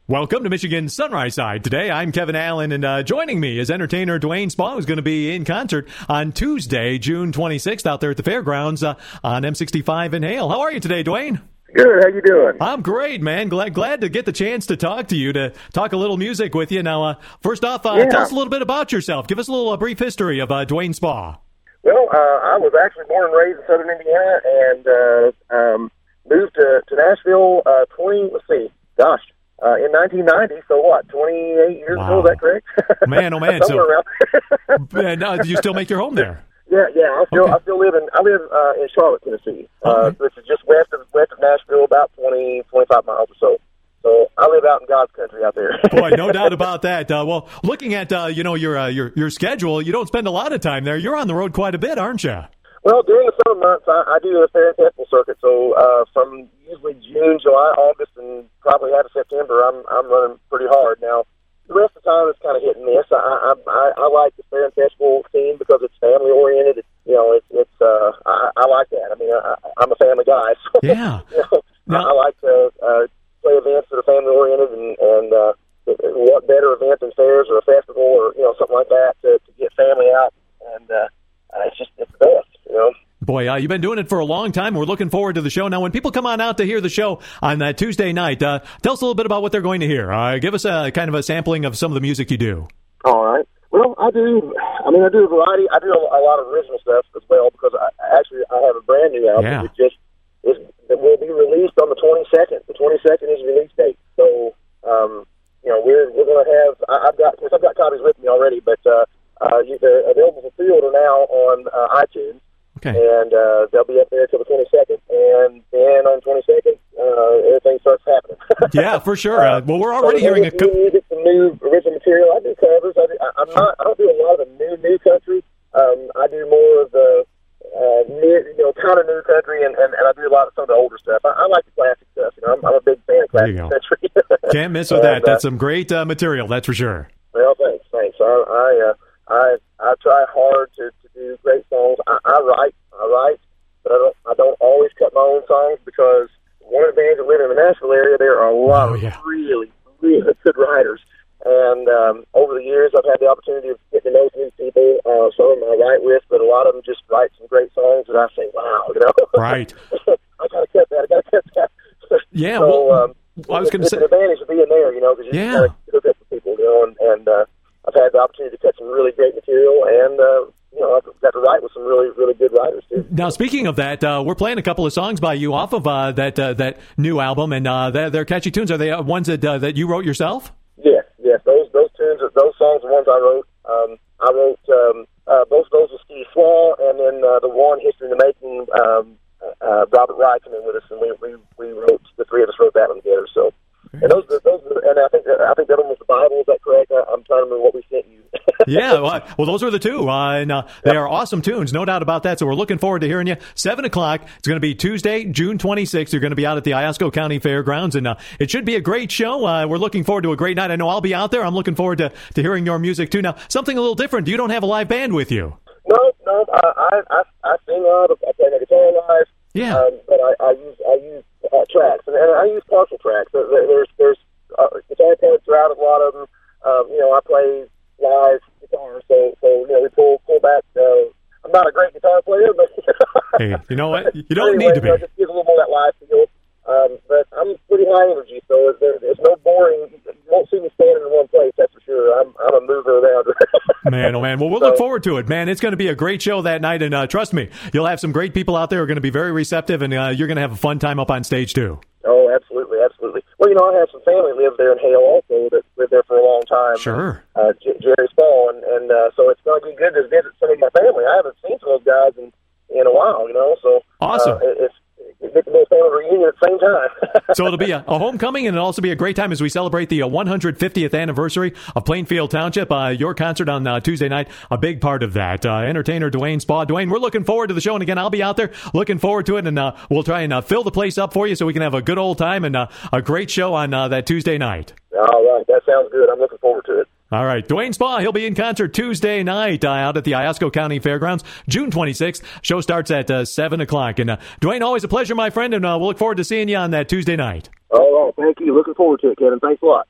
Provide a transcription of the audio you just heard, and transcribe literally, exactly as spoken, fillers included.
Welcome to Michigan Sunrise Side. Today, I'm Kevin Allen, and uh, joining me is entertainer Dwayne Spa, who's going to be in concert on Tuesday, June twenty-sixth, out there at the fairgrounds uh, on M sixty-five in Hale. How are you today, Dwayne? Good. How you doing? I'm great, man. Glad glad to get the chance to talk to you, to talk a little music with you. Now, uh, first off, uh, yeah. tell us a little bit about yourself. Give us a little uh, brief history of uh, Dwayne Spa. Well, uh, I was actually born and raised in Southern Indiana, and uh, um, moved to, to Nashville. Uh, twenty. Let's see. Gosh. Uh, in nineteen ninety, so what, twenty-eight years Wow. ago, is that correct? Man, oh man. Somewhere so, around. man, uh, do you still make your home there? Yeah, yeah, I still, Okay. I still live in, I live uh, in Charlotte, Tennessee, uh, Okay. which is just west of, west of Nashville, about twenty, twenty-five miles or so. So I live out in God's country out there. Boy, no doubt about that. Uh, well, looking at uh, you know your uh, your your schedule, you don't spend a lot of time there. You're on the road quite a bit, aren't you? Well, during the summer months, I, I do the fair and festival circuit. So uh, from usually June, July, August, and probably half of September, I'm I'm running pretty hard. Now, the rest of the time, it's kind of hit and miss. I I, I, I like the fair and festival scene because it's family oriented. It's, you know, it's it's uh, I, I like that. I mean, I, I'm a family guy, so Yeah. you know, Now- I, I like to uh, play events that are family oriented, and and uh, what better event than fairs or a festival or you know something like that to, to get family out, and uh, it's just it's the best. You know? Boy, uh, you've been doing it for a long time. We're looking forward to the show. Now, when people come on out to hear the show on that Tuesday night, uh, tell us a little bit about what they're going to hear. Uh, give us a kind of a sampling of some of the music you do. All right. Well, I do. I mean, I do a variety. I do a, a lot of original stuff as well because I actually I have a brand new album Yeah. that just is that will be released on the twenty-second. The twenty-second is the release date. So, um, you know, we're we're going to have. I, I've got. Of course, I've got copies with me already, but uh, uh, you, they're available for pre-order now on uh, iTunes. Okay. And uh, they'll be up there till the twenty-second, and then on the twenty-second, uh, everything starts happening. Yeah, for sure. Uh, well, we're already so hearing a new co- music, some new original material. I do covers. I, do, I, I'm not. I don't do a lot of the new new country. Um, I do more of the uh, new, you know, kind of new country, and, and, and I do a lot of some of the older stuff. I, I like the classic stuff. You know, I'm, I'm a big fan of There classic you go. country. Can't miss with And, that. That's uh, some great uh, material, that's for sure. Well, thanks, thanks. I I uh, I, I try hard to, to do great songs. I, I write, I write, but I don't I don't always cut my own songs because one advantage of living in the Nashville area, there are a lot Oh, of yeah. really, really good writers. And um, over the years, I've had the opportunity of getting to know some of these people. Uh, some of them I write with, but a lot of them just write some great songs that I say, wow, you know. Right. I gotta cut that. I gotta cut that. Yeah, So, well, um, I was it's, going to it's say, an advantage of being there, you know, because you Yeah. kind of hook up with people, you know, and, and uh, I've had the opportunity to cut some really great material, and uh, you know, I've got to write with some really, really good writers too. now speaking of that, uh, we're playing a couple of songs by you off of uh, that uh, that new album, and uh, they're, they're catchy tunes. Are they uh, ones that uh, that you wrote yourself? Yes, yes, those those tunes, those songs, are ones I wrote. Um, I wrote um, uh, both of those with Steve Swall, and then uh, the one, History in the Making. Um, uh, Robert Wright came in with us, and we, we we wrote the three of us wrote that one together. So, and those those and I think I think that one was the Bible. Is that correct? I, I'm trying to remember what we sent you. Yeah, well, well, those are the two, uh, and uh, they are awesome tunes, no doubt about that. So we're looking forward to hearing you. Seven o'clock. It's going to be Tuesday, June twenty-sixth. You're going to be out at the Iosco County Fairgrounds, and uh, it should be a great show. Uh, we're looking forward to a great night. I know I'll be out there. I'm looking forward to, to hearing your music too. Now, something a little different. You don't have a live band with you. No, no, I I I, I sing live. I play my guitar live. Yeah. Um, but I, I use I use uh, tracks, and, and I use partial tracks. There, there's there's uh, guitar parts throughout a lot of them. Um, you know, I play live guitar, so so you know we pull pull back. Uh, I'm not a great guitar player, but Hey, you know what? You don't anyway, need to be. You know, just give a little more of that live feel. Um, but I'm pretty high energy, so there, there's no boring. You won't see me standing in one place, that's for sure. I'm I'm a mover around. Man, oh man. Well, we'll So- look forward to it, man. It's going to be a great show that night, and uh, trust me, you'll have some great people out there who are going to be very receptive, and uh, you're going to have a fun time up on stage too. Oh, absolutely, absolutely. Well, you know, I have some family live there in Hale also that lived there for a long time. Sure. Uh, J- Jerry Spall, and, and uh, so it's going to be good to visit some of my family. I haven't seen some of those guys in, in a while, you know, so Awesome. uh, it, it's it's a little family reunion at the same time. So it'll be a, a homecoming, and it'll also be a great time as we celebrate the uh, one hundred fiftieth anniversary of Plainfield Township. Uh, your concert on uh, Tuesday night, a big part of that. Uh, entertainer Dwayne Spa. Dwayne, we're looking forward to the show, and again, I'll be out there looking forward to it, and uh, we'll try and uh, fill the place up for you so we can have a good old time and uh, a great show on uh, that Tuesday night. All right, that sounds good. I'm looking forward to it. All right, Dwayne Spa, he'll be in concert Tuesday night uh, out at the Iosco County Fairgrounds, June twenty-sixth. Show starts at uh, seven o'clock. And uh, Dwayne, always a pleasure, my friend, and uh, we'll look forward to seeing you on that Tuesday night. All right, thank you. Looking forward to it, Kevin. Thanks a lot.